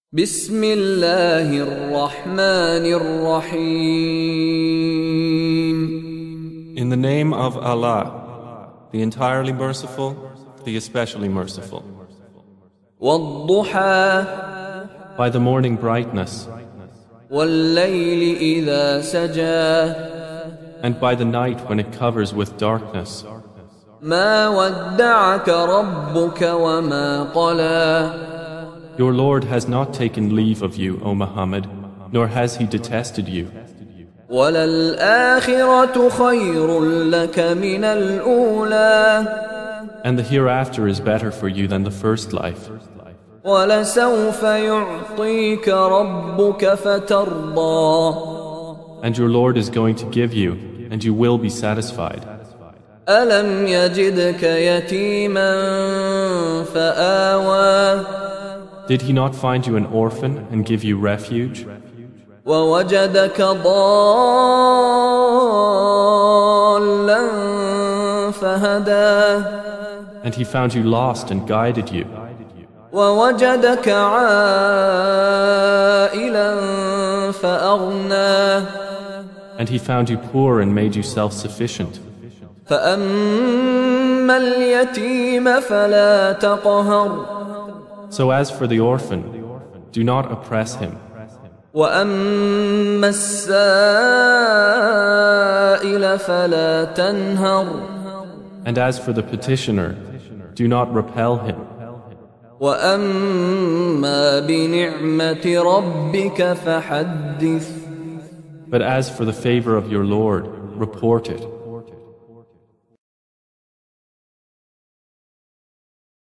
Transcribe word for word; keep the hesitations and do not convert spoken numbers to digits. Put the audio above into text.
بسم الله الرحمن الرحيم. In the name of Allah, the entirely merciful, the especially merciful. والضحى By the morning brightness, والليل إذا سجى and by the night when it covers with darkness. ما ودعك ربك وما قلى. Your Lord has not taken leave of you, O Muhammad, nor has He detested you. وَلَلْآخِرَةُ خَيْرٌ لَكَ مِنَ الْأُولَى. And the hereafter is better for you than the first life. وَلَسَوْفَ يُعْطِيكَ رَبُّكَ فَتَرْضَى. And your Lord is going to give you, and you will be satisfied. أَلَمْ يَجِدْكَ يَتِيمًا فَآوَى. Did He not find you an orphan and give you refuge? وَوَجَدَكَ ضَالًّا فَهَدَى. And He found you lost and guided you. وَوَجَدَكَ عَائِلًا فَأَغْنَى. And He found you poor and made you self-sufficient. فَأَمَّا الْيَتِيمَ فَلَا تَقْهَرْ. So as for the orphan, do not oppress him. وَأَمَّا السَّائِلَ فَلَا تَنْهَرْ. And as for the petitioner, do not repel him. وَأَمَّا بِنِعْمَةِ رَبِّكَ فَحَدِّثْ. But as for the favor of your Lord, report it.